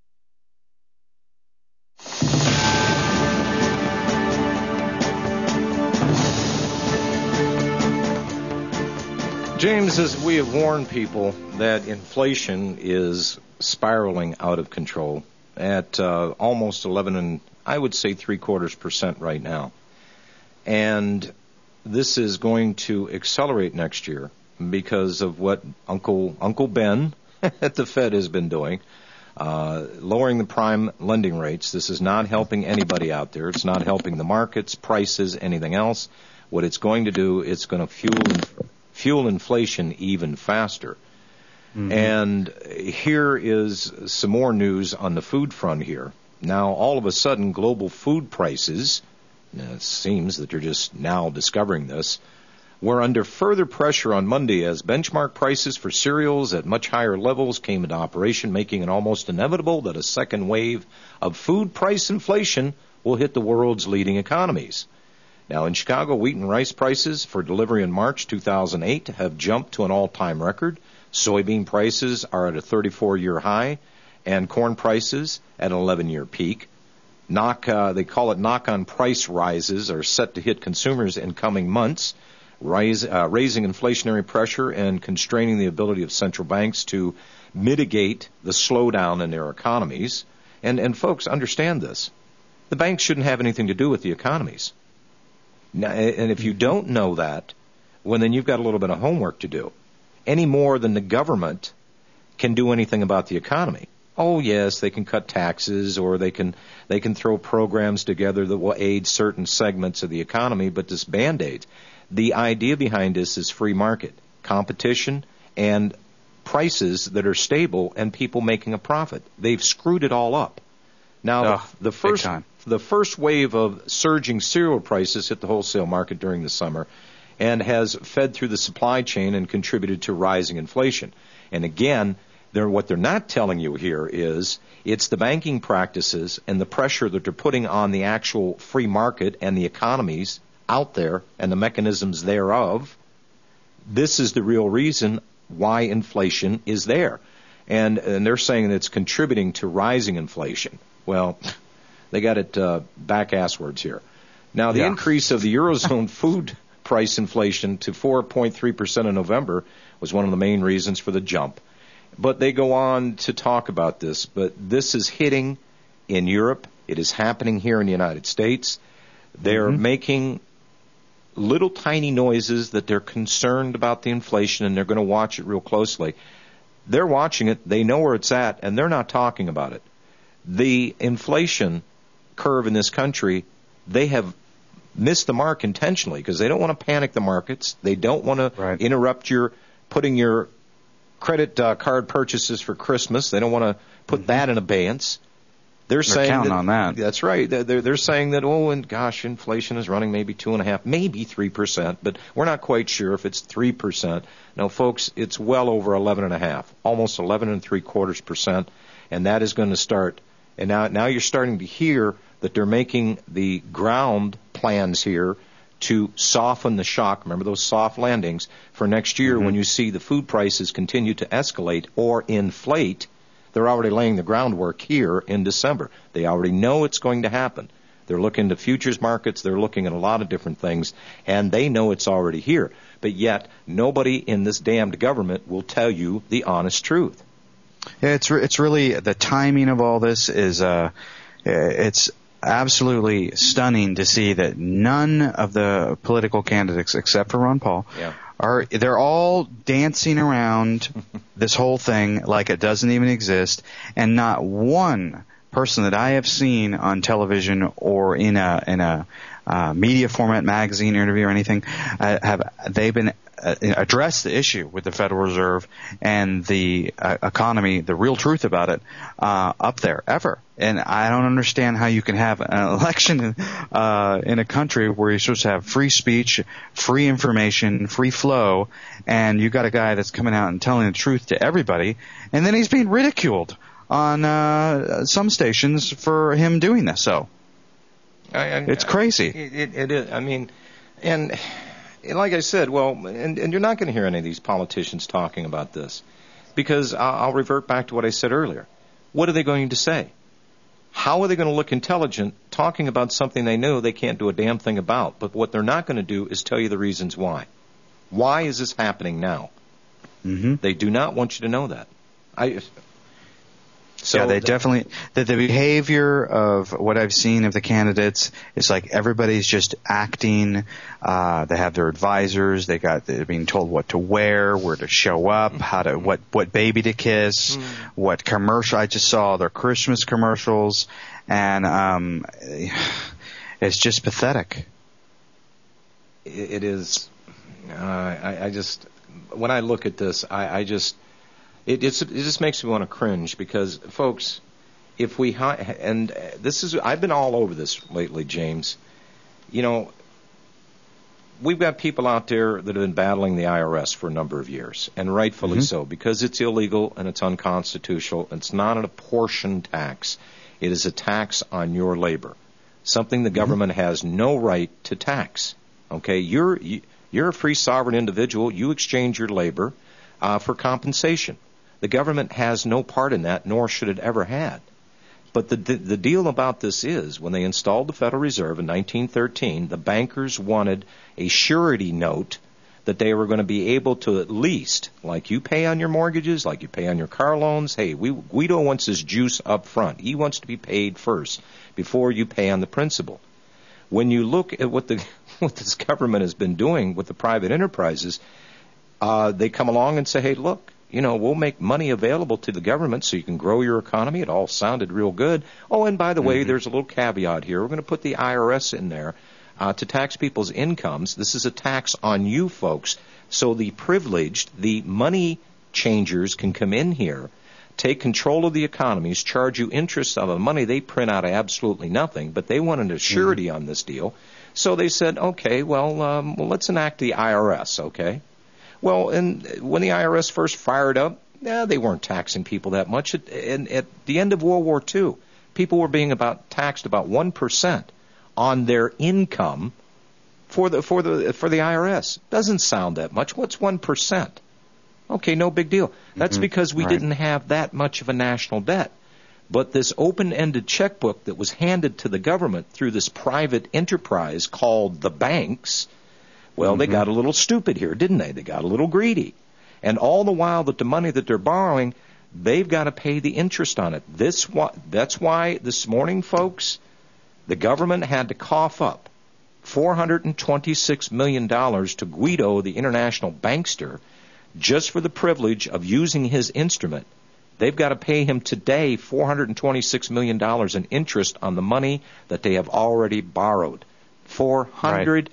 James, as we have warned people that inflation is spiraling out of control at uh, almost eleven and I would say three quarters percent right now. And this is going to accelerate next year because of what Uncle Uncle Ben at the Fed has been doing, uh, lowering the prime lending rates. This is not helping anybody out there. It's not helping the markets, prices, anything else. What it's going to do, it's going to fuel fuel inflation even faster. Mm-hmm. And here is some more news on the food front here. Now, all of a sudden, global food prices, it seems that you're just now discovering this, were under further pressure on Monday as benchmark prices for cereals at much higher levels came into operation, making it almost inevitable that a second wave of food price inflation will hit the world's leading economies. Now, in Chicago, wheat and rice prices for delivery in March two thousand eight have jumped to an all-time record. Soybean prices are at a thirty-four-year high, and corn prices at an eleven-year peak. Knock, uh, they call it knock-on price rises are set to hit consumers in coming months, rise, uh, raising inflationary pressure and constraining the ability of central banks to mitigate the slowdown in their economies. And, and folks, understand this. The banks shouldn't have anything to do with the economies. Now, and if you don't know that, well, then you've got a little bit of homework to do. Any more than the government can do anything about the economy. Oh, yes, they can cut taxes, or they can they can throw programs together that will aid certain segments of the economy, but this Band-Aid, the idea behind this is free market, competition, and prices that are stable and people making a profit. They've screwed it all up. Now, oh, the, the first the first wave of surging cereal prices hit the wholesale market during the summer and has fed through the supply chain and contributed to rising inflation. And again, they're, what they're not telling you here is it's the banking practices and the pressure that they're putting on the actual free market and the economies out there and the mechanisms thereof. This is the real reason why inflation is there. And, and they're saying that it's contributing to rising inflation. Well, they got it uh, back-asswards here. Now, the yeah. increase of the Eurozone food price inflation to four point three percent in November was one of the main reasons for the jump. But they go on to talk about this. But this is hitting in Europe. It is happening here in the United States. They're mm-hmm. making little tiny noises that they're concerned about the inflation, and they're going to watch it real closely. They're watching it. They know where it's at, and they're not talking about it. The inflation curve in this country, they have missed the mark intentionally because they don't want to panic the markets. They don't want to right. interrupt your putting your credit uh, card purchases for Christmas. They don't want to put mm-hmm. that in abeyance. They're, they're saying counting that, on that. That's right. They're, they're saying that, oh, and gosh, inflation is running maybe two and a half, maybe three percent, but we're not quite sure if it's three percent. No, folks, it's well over eleven and a half, almost eleven and three quarters percent, and that is going to start. And now, now you're starting to hear that they're making the ground plans here to soften the shock. Remember those soft landings for next year mm-hmm. when you see the food prices continue to escalate or inflate. They're already laying the groundwork here in December. They already know it's going to happen. They're looking to futures markets. They're looking at a lot of different things, and they know it's already here. But yet, nobody in this damned government will tell you the honest truth. Yeah, it's re- it's really the timing of all this is uh, it's absolutely stunning to see that none of the political candidates, except for Ron Paul, yeah. are they're all dancing around this whole thing like it doesn't even exist, and not one person that I have seen on television or in a in a uh, media format, magazine interview or anything, uh, have they've been uh, addressed the issue with the Federal Reserve and the uh, economy, the real truth about it, uh, up there ever. And I don't understand how you can have an election uh, in a country where you're supposed to have free speech, free information, free flow, and you got a guy that's coming out and telling the truth to everybody, and then he's being ridiculed on uh, some stations for him doing this. So I, I, it's crazy. It, it, it is. I mean, and like I said, well, and, and you're not going to hear any of these politicians talking about this because I'll, I'll revert back to what I said earlier. What are they going to say? How are they going to look intelligent talking about something they know they can't do a damn thing about? But what they're not going to do is tell you the reasons why. Why is this happening now? Mm-hmm. They do not want you to know that. I. So yeah, they the, definitely the, the behavior of what I've seen of the candidates is like everybody's just acting. Uh, they have their advisors. They got they're being told what to wear, where to show up, how to what what baby to kiss, mm. what commercial. I just saw their Christmas commercials, and um, it's just pathetic. It, it is. Uh, I, I just when I look at this, I, I just. It, it's, it just makes me want to cringe because, folks, if we hi- and this is I've been all over this lately, James. You know, we've got people out there that have been battling the I R S for a number of years, and rightfully mm-hmm. so, because it's illegal and it's unconstitutional. It's not an apportioned tax; it is a tax on your labor, something the mm-hmm. government has no right to tax. Okay, you're you're a free sovereign individual. You exchange your labor uh, for compensation. The government has no part in that, nor should it ever had. But the, the the deal about this is, when they installed the Federal Reserve in nineteen thirteen, the bankers wanted a surety note that they were going to be able to at least, like you pay on your mortgages, like you pay on your car loans, hey, we, Guido wants his juice up front. He wants to be paid first before you pay on the principal. When you look at what the what this government has been doing with the private enterprises, uh, they come along and say, hey, look, you know, we'll make money available to the government so you can grow your economy. It all sounded real good. Oh, and by the mm-hmm. way, there's a little caveat here. We're going to put the I R S in there uh, to tax people's incomes. This is a tax on you folks. So the privileged, the money changers can come in here, take control of the economies, charge you interest on the money they print out of absolutely nothing, but they wanted a surety mm-hmm. on this deal. So they said, okay, well, um, well, let's enact the I R S, okay? Well, and when the I R S first fired up, yeah, they weren't taxing people that much. At, and at the end of World War Two, people were being about taxed about one percent on their income for the for the for the I R S. Doesn't sound that much. What's one percent? Okay, no big deal. That's mm-hmm. because we right. didn't have that much of a national debt. But this open-ended checkbook that was handed to the government through this private enterprise called the banks, well, mm-hmm. they got a little stupid here, didn't they? They got a little greedy. And all the while that the money that they're borrowing, they've got to pay the interest on it. This That's why this morning, folks, the government had to cough up four hundred twenty-six million dollars to Guido, the international bankster, just for the privilege of using his instrument. They've got to pay him today four hundred twenty-six million dollars in interest on the money that they have already borrowed. four hundred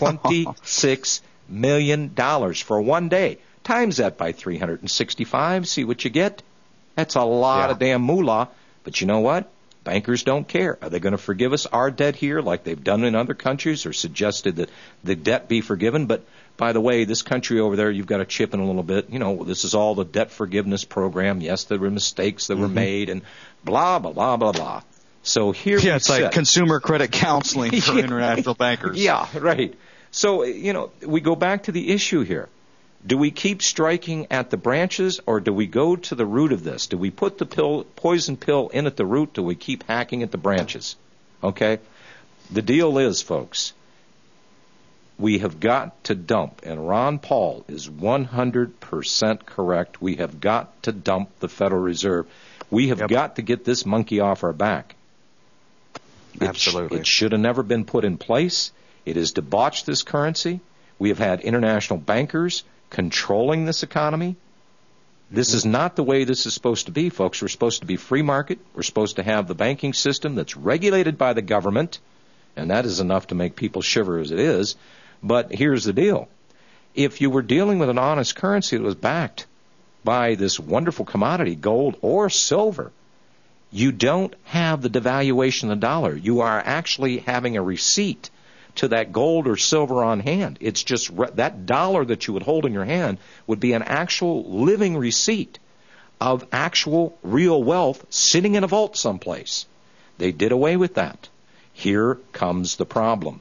twenty-six million dollars for one day. Times that by three hundred sixty-five. See what you get? That's a lot yeah. of damn moolah. But you know what? Bankers don't care. Are they going to forgive us our debt here like they've done in other countries or suggested that the debt be forgiven? But by the way, this country over there, you've got to chip in a little bit. You know, this is all the debt forgiveness program. Yes, there were mistakes that mm-hmm. were made and blah, blah, blah, blah, blah. So here Yeah, it's sit. like consumer credit counseling for yeah, international bankers. Yeah, right. So, you know, we go back to the issue here. Do we keep striking at the branches or do we go to the root of this? Do we put the pill, poison pill in at the root? Do we keep hacking at the branches? Okay? The deal is, folks, we have got to dump, and Ron Paul is one hundred percent correct. We have got to dump the Federal Reserve. We have yep. got to get this monkey off our back. Absolutely. It, sh- it should have never been put in place. It has debauched this currency. We have had international bankers controlling this economy. This is not the way this is supposed to be, folks. We're supposed to be free market. We're supposed to have the banking system that's regulated by the government, and that is enough to make people shiver as it is. But here's the deal. If you were dealing with an honest currency that was backed by this wonderful commodity, gold or silver, you don't have the devaluation of the dollar. You are actually having a receipt to that gold or silver on hand. It's just re- that dollar that you would hold in your hand would be an actual living receipt of actual real wealth sitting in a vault someplace. They did away with that. Here comes the problem.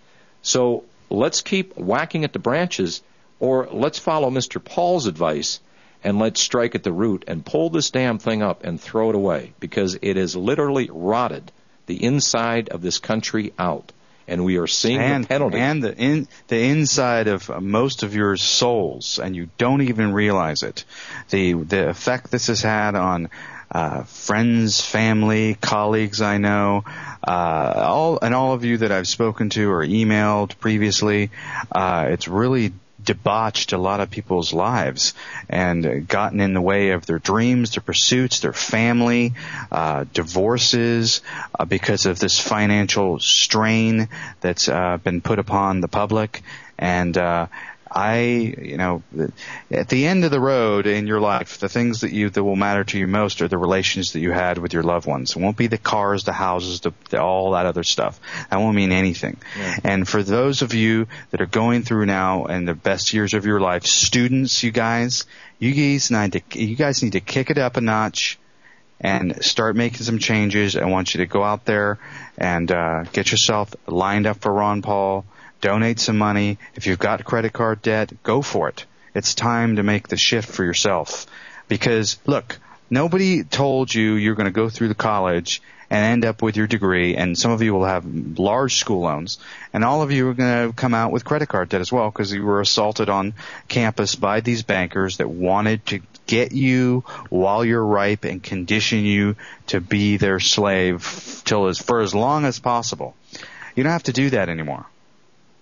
So let's keep whacking at the branches, or let's follow Mister Paul's advice and let's strike at the root and pull this damn thing up and throw it away, because it has literally rotted the inside of this country out. And we are seeing and, the penalty. And the in, the inside of most of your souls, and you don't even realize it. The the effect this has had on uh, friends, family, colleagues I know, uh, all and all of you that I've spoken to or emailed previously, uh, it's really debauched a lot of people's lives and gotten in the way of their dreams, their pursuits, their family, uh, divorces, uh, because of this financial strain that's uh, been put upon the public. And uh, I, you know, at the end of the road in your life, the things that you that will matter to you most are the relations that you had with your loved ones. It won't be the cars, the houses, the, the, all that other stuff. That won't mean anything. Yeah. And for those of you that are going through now and the best years of your life, students, you guys, you guys need to you guys need to kick it up a notch and start making some changes. I want you to go out there and uh, get yourself lined up for Ron Paul. Donate some money. If you've got credit card debt, go for it. It's time to make the shift for yourself. Because, look, nobody told you you're going to go through the college and end up with your degree, and some of you will have large school loans, and all of you are going to come out with credit card debt as well because you were assaulted on campus by these bankers that wanted to get you while you're ripe and condition you to be their slave till as, for as long as possible. You don't have to do that anymore.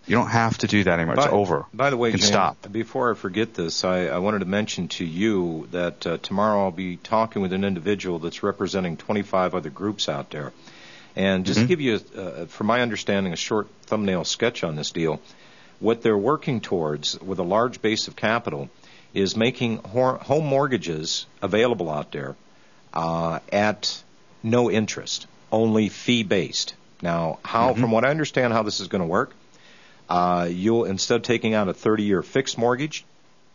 You don't have to do that anymore. It's by, over. By the way, you can James, stop. Before I forget this, I, I wanted to mention to you that uh, tomorrow I'll be talking with an individual that's representing twenty-five other groups out there. And just mm-hmm. to give you, uh, from my understanding, a short thumbnail sketch on this deal, what they're working towards with a large base of capital is making home mortgages available out there uh, at no interest, only fee-based. Now, how, mm-hmm. from what I understand how this is going to work, Uh, you'll, instead of taking out a thirty-year fixed mortgage,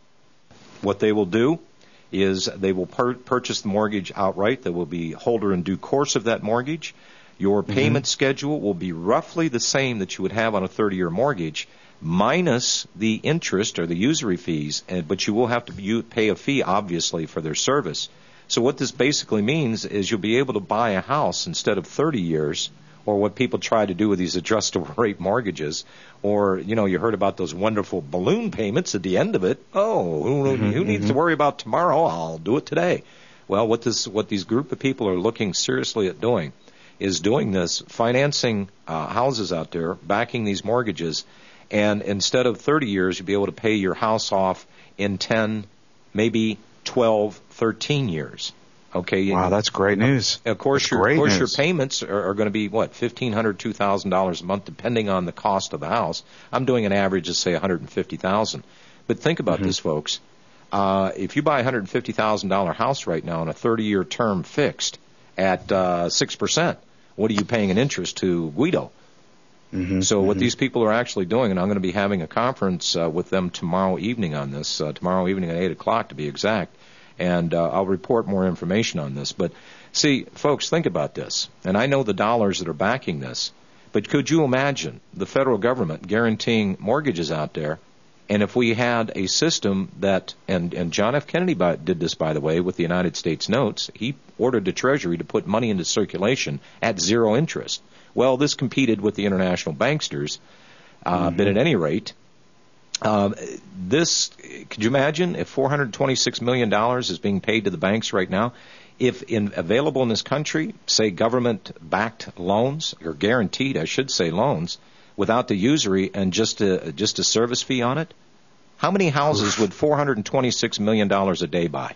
what they will do is they will per- purchase the mortgage outright. They will be holder in due course of that mortgage. Your payment mm-hmm. schedule will be roughly the same that you would have on a thirty-year mortgage, minus the interest or the usury fees, and, but you will have to you pay a fee, obviously, for their service. So what this basically means is you'll be able to buy a house instead of thirty years, or what people try to do with these adjustable rate mortgages, or, you know, you heard about those wonderful balloon payments at the end of it. Oh, who, mm-hmm, who needs mm-hmm. to worry about tomorrow? I'll do it today. Well, what this, what these group of people are looking seriously at doing is doing this, financing uh, houses out there, backing these mortgages, and instead of thirty years, you'll be able to pay your house off in ten, maybe twelve, thirteen years. Okay. Wow, that's great news. Of course, that's your, of course news. your payments are, are going to be, what, fifteen hundred dollars, two thousand dollars a month, depending on the cost of the house. I'm doing an average of, say, one hundred fifty thousand dollars. But think about mm-hmm. this, folks. Uh, if you buy a one hundred fifty thousand dollars house right now on a thirty-year term fixed at uh, six percent, what are you paying in interest to Guido? Mm-hmm. So what mm-hmm. these people are actually doing, and I'm going to be having a conference uh, with them tomorrow evening on this, uh, tomorrow evening at eight o'clock to be exact, and uh, I'll report more information on this. But see, folks, think about this. And I know the dollars that are backing this, but could you imagine the federal government guaranteeing mortgages out there? And if we had a system that, and, and John F. Kennedy by, did this, by the way, with the United States notes, he ordered the Treasury to put money into circulation at zero interest. Well, this competed with the international banksters, uh, mm-hmm. but at any rate, Uh, this, could you imagine if four hundred twenty-six million dollars is being paid to the banks right now? If in, available in this country, say government-backed loans, or guaranteed, I should say, loans, without the usury and just a, just a service fee on it, how many houses would four hundred twenty-six million dollars a day buy?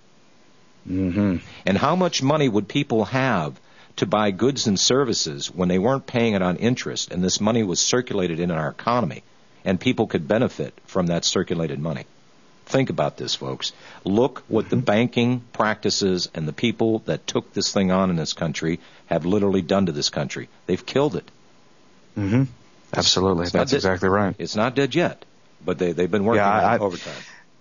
Mm-hmm. And how much money would people have to buy goods and services when they weren't paying it on interest and this money was circulated in our economy? And people could benefit from that circulated money. Think about this, folks. Look what the banking practices and the people that took this thing on in this country have literally done to this country. They've killed it. Mm-hmm. Absolutely. That's exactly right. It's not dead yet, but they, they've been working yeah, on I, it overtime.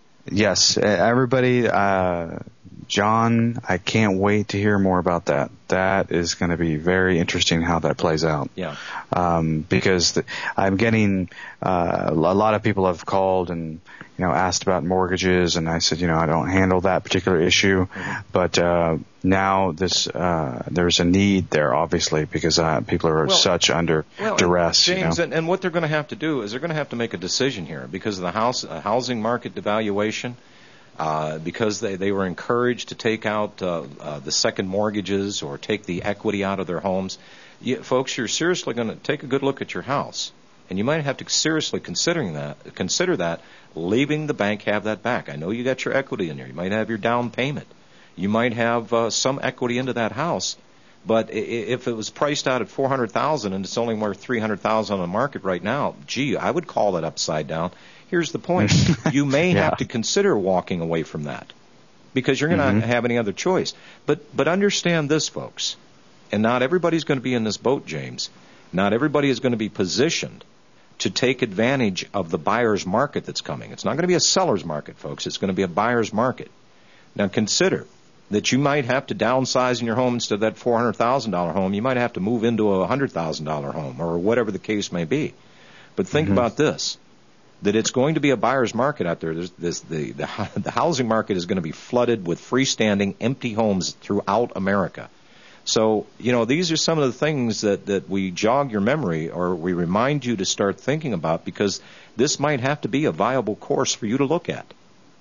Yes. Everybody, uh, John, I can't wait to hear more about that. That is going to be very interesting how that plays out. Yeah. Um, because the, I'm getting, uh, a lot of people have called and, you know, asked about mortgages, and I said, you know, I don't handle that particular issue, mm-hmm. but, uh, now this, uh, there's a need there, obviously, because, uh, people are well, such under well, duress. James, you know? and, and what they're going to have to do is they're going to have to make a decision here because of the house, uh, housing market devaluation. Uh, because they, they were encouraged to take out uh, uh, the second mortgages or take the equity out of their homes. You, folks, you're seriously going to take a good look at your house, and you might have to seriously considering that consider that leaving the bank have that back. I know you got your equity in there. You might have your down payment. You might have uh, some equity into that house. But if it was priced out at four hundred thousand dollars and it's only worth three hundred thousand dollars on the market right now, gee, I would call that upside down. Here's the point. You may yeah. have to consider walking away from that because you're going to mm-hmm. have any other choice. But but understand this, folks, and not everybody's going to be in this boat, James. Not everybody is going to be positioned to take advantage of the buyer's market that's coming. It's not going to be a seller's market, folks. It's going to be a buyer's market. Now consider that you might have to downsize in your home instead of that four hundred thousand dollars home. You might have to move into a one hundred thousand dollars home or whatever the case may be. But think mm-hmm. about this, that it's going to be a buyer's market out there. There's, there's the, the, the housing market is going to be flooded with freestanding empty homes throughout America. So, you know, these are some of the things that, that we jog your memory or we remind you to start thinking about because this might have to be a viable course for you to look at.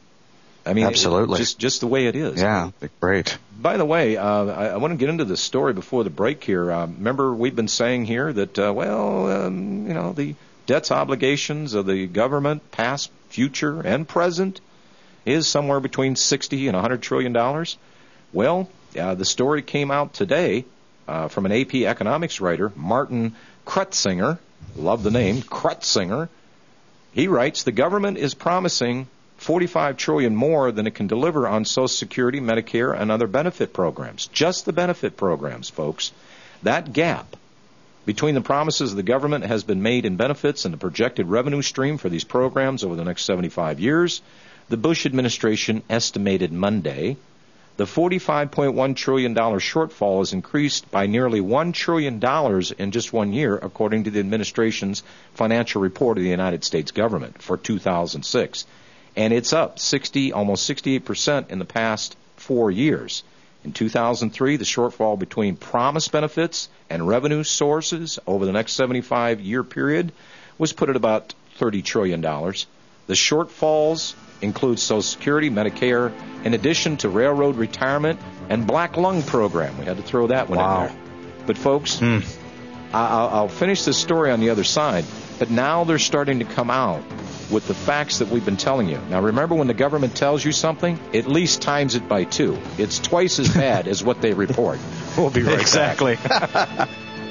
I mean, absolutely. It, just just the way it is. Yeah, great. By the way, uh, I, I want to get into this story before the break here. Uh, remember, we've been saying here that, uh, well, um, you know, the debts obligations of the government, past, future, and present, is somewhere between sixty and one hundred trillion dollars. Well, uh, the story came out today uh, from an A P economics writer, Martin Crutsinger. Love the name, Crutsinger. He writes, the government is promising forty-five trillion dollars more than it can deliver on Social Security, Medicare, and other benefit programs. Just the benefit programs, folks. That gap between the promises the government has been made in benefits and the projected revenue stream for these programs over the next seventy-five years, the Bush administration estimated Monday the forty-five point one trillion dollars shortfall has increased by nearly one trillion dollars in just one year, according to the administration's financial report of the United States government for two thousand six. And it's up sixty, almost sixty-eight percent in the past four years. In two thousand three, the shortfall between promised benefits and revenue sources over the next seventy-five year period was put at about thirty trillion dollars. The shortfalls include Social Security, Medicare, in addition to railroad retirement and black lung program. We had to throw that one wow. in there. But folks, hmm. I'll, I'll finish this story on the other side. But now they're starting to come out with the facts that we've been telling you. Now, remember, when the government tells you something, at least times it by two. It's twice as bad as what they report. We'll be right exactly. back. Exactly.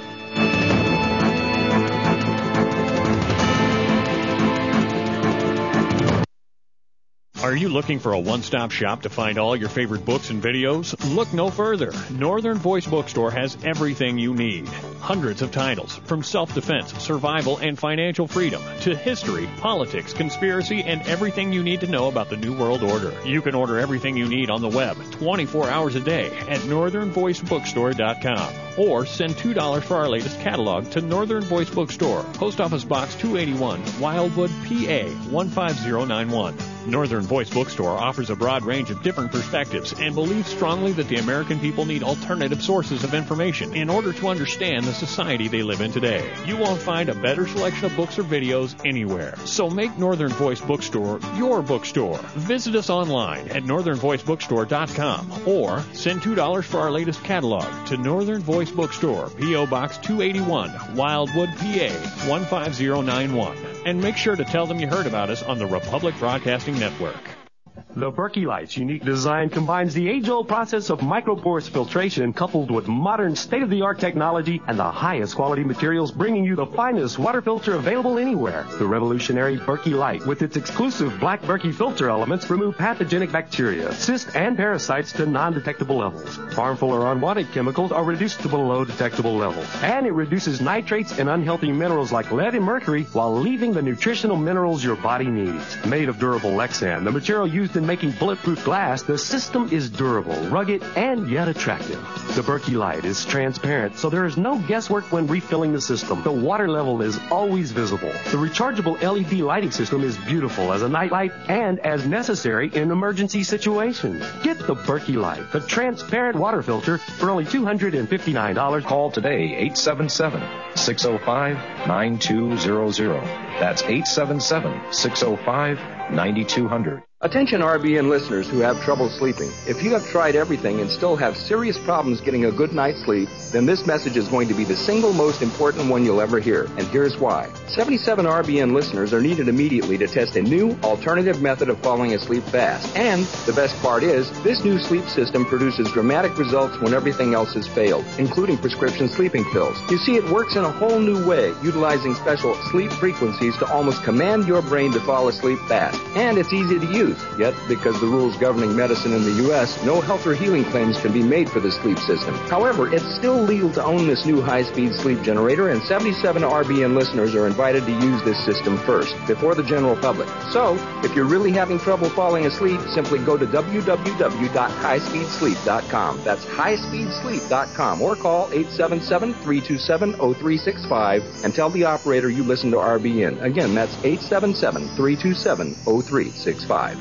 Are you looking for a one-stop shop to find all your favorite books and videos? Look no further. Northern Voice Bookstore has everything you need. Hundreds of titles, from self-defense, survival, and financial freedom, to history, politics, conspiracy, and everything you need to know about the New World Order. You can order everything you need on the web twenty-four hours a day at northern voice bookstore dot com. Or send two dollars for our latest catalog to Northern Voice Bookstore, Post Office Box two eighty-one, Wildwood, P A one five zero nine one. Northern Voice Bookstore offers a broad range of different perspectives and believes strongly that the American people need alternative sources of information in order to understand the society they live in today. You won't find a better selection of books or videos anywhere. So make Northern Voice Bookstore your bookstore. Visit us online at northern voice bookstore dot com or send two dollars for our latest catalog to Northern Voice Bookstore, P O Box two eighty-one, Wildwood, P A one five zero nine one. And make sure to tell them you heard about us on the Republic Broadcasting Network. The Berkey Light's unique design combines the age-old process of microporous filtration coupled with modern state-of-the-art technology and the highest quality materials, bringing you the finest water filter available anywhere. The revolutionary Berkey Light, with its exclusive black Berkey filter elements, remove pathogenic bacteria, cysts, and parasites to non-detectable levels. Harmful or unwanted chemicals are reduced to below detectable levels. And it reduces nitrates and unhealthy minerals like lead and mercury while leaving the nutritional minerals your body needs. Made of durable Lexan, the material used in making bulletproof glass, the system is durable, rugged, and yet attractive. The Berkey Light is transparent, so there is no guesswork when refilling the system. The water level is always visible. The rechargeable L E D lighting system is beautiful as a night light and as necessary in emergency situations. Get the Berkey Light, the transparent water filter, for only two hundred fifty-nine dollars. Call today, eight seven seven, six oh five, nine two zero zero. That's eight seven seven, six oh five, nine two zero zero. Attention R B N listeners who have trouble sleeping. If you have tried everything and still have serious problems getting a good night's sleep, then this message is going to be the single most important one you'll ever hear. And here's why. seventy-seven R B N listeners are needed immediately to test a new alternative method of falling asleep fast. And the best part is, this new sleep system produces dramatic results when everything else has failed, including prescription sleeping pills. You see, it works in a whole new way, utilizing special sleep frequencies to almost command your brain to fall asleep fast. And it's easy to use. Yet, because the rules governing medicine in the U S, no health or healing claims can be made for the sleep system. However, it's still legal to own this new high-speed sleep generator, and seventy-seven R B N listeners are invited to use this system first, before the general public. So, if you're really having trouble falling asleep, simply go to w w w dot high speed sleep dot com. That's high speed sleep dot com, or call eight seven seven, three two seven, zero three six five and tell the operator you listen to R B N. Again, that's eight seven seven, three two seven, zero three six five.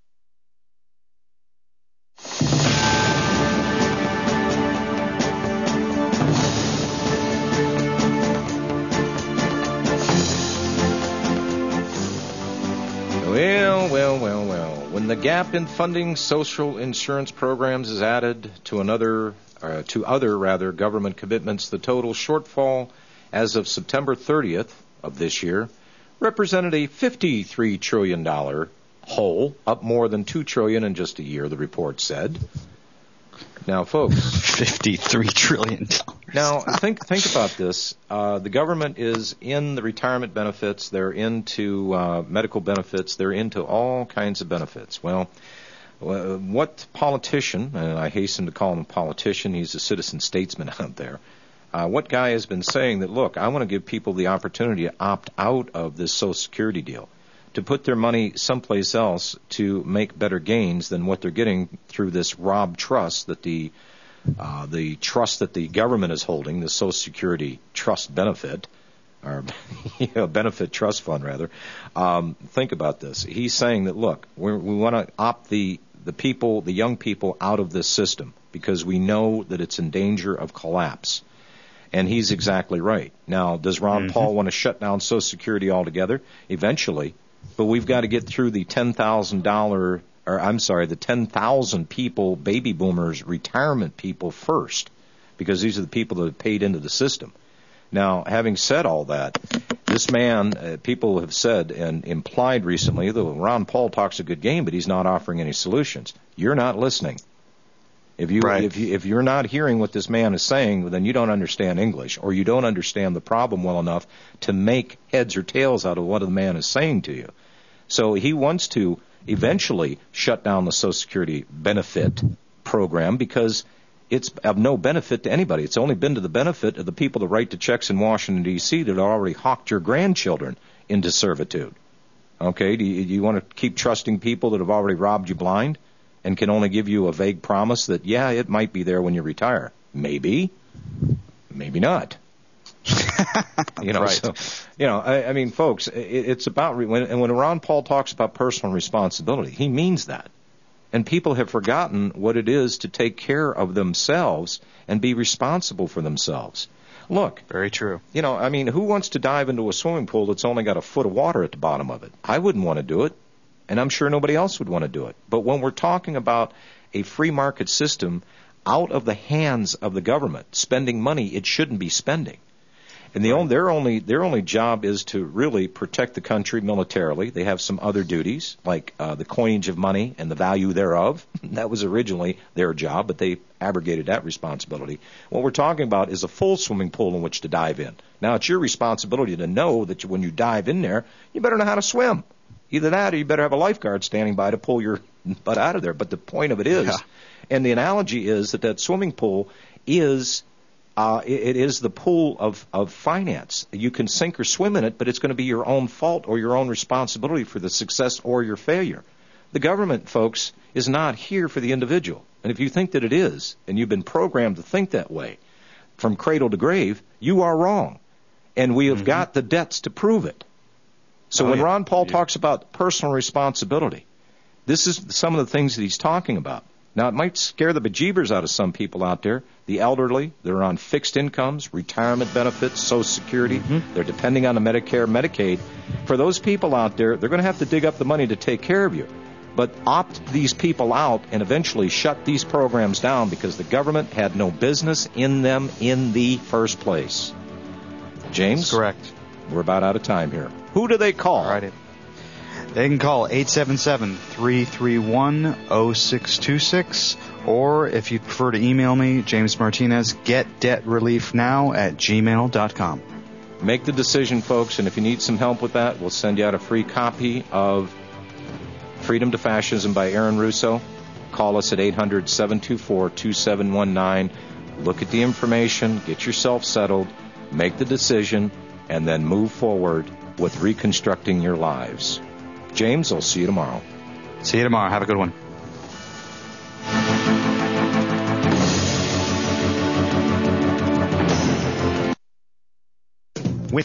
Well, well, well, well. When the gap in funding social insurance programs is added to another, uh, to other rather government commitments, the total shortfall as of September thirtieth of this year represented a fifty-three trillion dollars hole, up more than two trillion dollars in just a year, the report said. Now, folks, fifty-three trillion dollars. Now, think think about this. Uh, the government is in the retirement benefits. They're into uh, medical benefits. They're into all kinds of benefits. Well, uh, what politician, and I hasten to call him a politician, he's a citizen statesman out there, uh, what guy has been saying that, look, I want to give people the opportunity to opt out of this Social Security deal, to put their money someplace else to make better gains than what they're getting through this Rob Trust that the uh, the trust that the government is holding, the Social Security Trust Benefit, or you know, Benefit Trust Fund rather. Um, think about this. He's saying that, look, we're, we want to opt the the people, the young people, out of this system because we know that it's in danger of collapse. And he's exactly right. Now, does Ron mm-hmm. Paul want to shut down Social Security altogether? Eventually. But we've got to get through the ten thousand dollars, or I'm sorry, the ten thousand people, baby boomers, retirement people first, because these are the people that have paid into the system. Now, having said all that, this man, uh, people have said and implied recently that Ron Paul talks a good game, but he's not offering any solutions. You're not listening. If you, right. if you if you're not hearing what this man is saying, then you don't understand English, or you don't understand the problem well enough to make heads or tails out of what the man is saying to you. So he wants to eventually shut down the Social Security benefit program because it's of no benefit to anybody. It's only been to the benefit of the people that write the checks in Washington, D C that already hawked your grandchildren into servitude. Okay, do you, do you want to keep trusting people that have already robbed you blind and can only give you a vague promise that, yeah, it might be there when you retire? Maybe, maybe not. you know, right. so, you know, I, I mean, folks, it, it's about, when, and when Ron Paul talks about personal responsibility, he means that. And people have forgotten what it is to take care of themselves and be responsible for themselves. Look. Very true. You know, I mean, who wants to dive into a swimming pool that's only got a foot of water at the bottom of it? I wouldn't want to do it, and I'm sure nobody else would want to do it. But when we're talking about a free market system out of the hands of the government, spending money it shouldn't be spending, and the only, their only their only job is to really protect the country militarily. They have some other duties, like uh, the coinage of money and the value thereof. That was originally their job, but they abrogated that responsibility. What we're talking about is a full swimming pool in which to dive in. Now, it's your responsibility to know that when you dive in there, you better know how to swim. Either that or you better have a lifeguard standing by to pull your butt out of there. But the point of it is, yeah. and the analogy is that that swimming pool is Uh, it, it is the pool of, of finance. You can sink or swim in it, but it's going to be your own fault or your own responsibility for the success or your failure. The government, folks, is not here for the individual. And if you think that it is, and you've been programmed to think that way from cradle to grave, you are wrong. And we have mm-hmm. got the debts to prove it. So oh, when yeah. Ron Paul yeah. talks about personal responsibility, this is some of the things that he's talking about. Now, it might scare the bejeebers out of some people out there, the elderly, they're on fixed incomes, retirement benefits, Social Security, mm-hmm. they're depending on the Medicare, Medicaid. For those people out there, they're going to have to dig up the money to take care of you. But opt these people out and eventually shut these programs down because the government had no business in them in the first place. James? That's correct. We're about out of time here. Who do they call? All right. They can call eight seven seven, three three one, zero six two six, or if you'd prefer to email me, James Martinez, getdebtreliefnow at gmail dot com. Make the decision, folks, and if you need some help with that, we'll send you out a free copy of Freedom to Fascism by Aaron Russo. Call us at eight hundred, seven two four, two seven one nine. Look at the information, get yourself settled, make the decision, and then move forward with reconstructing your lives. James, I'll see you tomorrow. See you tomorrow. Have a good one.